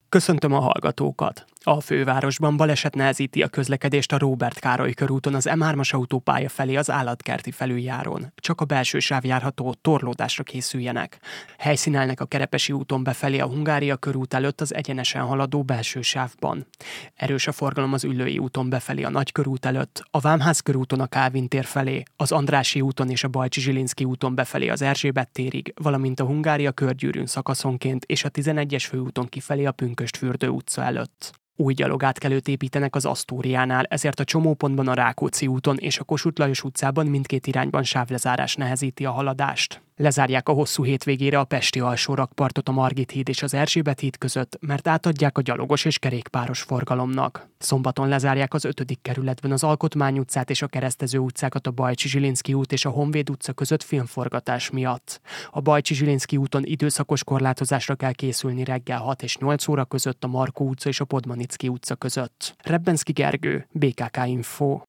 Köszöntöm a hallgatókat! A fővárosban baleset nehezíti a közlekedést a Róbert Károly körúton az M3-as autópálya felé az Állatkerti felüljáron. Csak a belső sáv járható, torlódásra készüljenek. Helyszínelnek a Kerepesi úton befelé a Hungária körút előtt az egyenesen haladó belső sávban. Erős a forgalom az Üllői úton befelé a Nagykörút előtt, a Vámház körúton a Kálvin tér felé, az Andrássy úton és a Bajcsy-Zsilinszky úton befelé az Erzsébet térig, valamint a Hungária körgyűrűn szakaszonként és a 11-es főúton kifelé a Pünkösdfürdő utca előtt. Új gyalogátkelőt építenek az Asztóriánál, ezért a csomópontban a Rákóczi úton és a Kossuth Lajos utcában mindkét irányban sávlezárás nehezíti a haladást. Lezárják a hosszú hétvégére a pesti alsórakpartot a Margit híd és az Erzsébet híd között, mert átadják a gyalogos és kerékpáros forgalomnak. Szombaton lezárják az 5. kerületben az Alkotmány utcát és a Keresztező utcákat a Bajcsy-Zsilinszky út és a Honvéd utca között filmforgatás miatt. A Bajcsy-Zsilinszky úton időszakos korlátozásra kell készülni reggel 6 és 8 óra között a Markó utca és a Podmanicki utca között. Rebbenszky Gergő, BKK Info.